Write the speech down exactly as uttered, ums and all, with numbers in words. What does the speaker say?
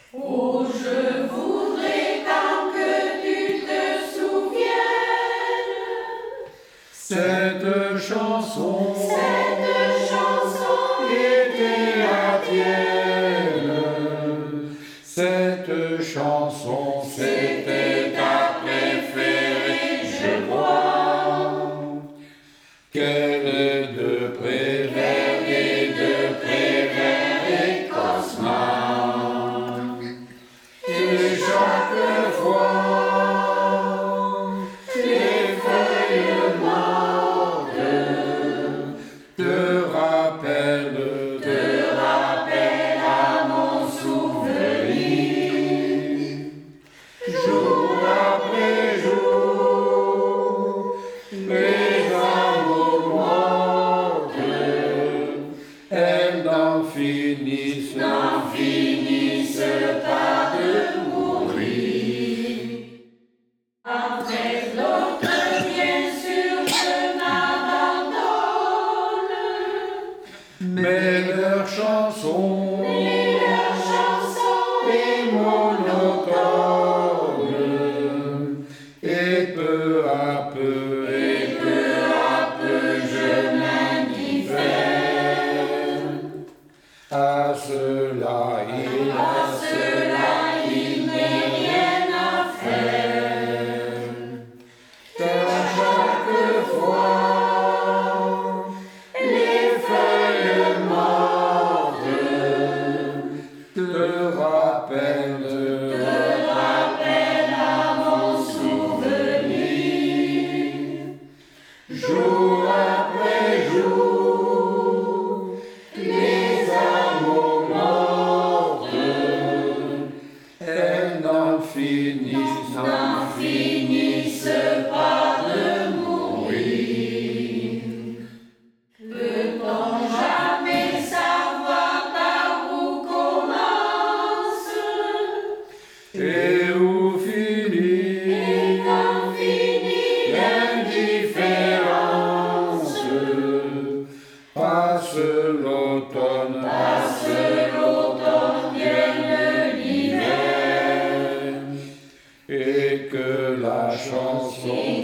Oh, je voudrais tant que tu te souviennes. Cette chanson, Cette chanson était la tienne. Cette chanson, c'était ta préférée, je crois. Quelle est de Prévert et de Prévert et Cosma. Et chaque fois, les feuilles mortes te rappellent, te rappellent à mon souvenir. Jour après jour, mes amours mortes, elles n'en finissent, n'en finissent pas de mourir. après l'autre, bien sûr, je m'abandonne. Mais leur chanson Et la chanson est monotone, et peu à peu, et peu à peu, je m'indiffère. À cela, il à cela, il n'est rien à faire. à chaque fois, les feuilles mortes te rappellent, te rappellent à mon souvenir. Jour après jour, les amours mortes, elles n'en finissent, n'en finissent pas de mourir. Peut-on jamais savoir par où commence Et où et finit quand finit l'indifférence? Passe l'automne, passe l'automne, vienne l'hiver, et que la chanson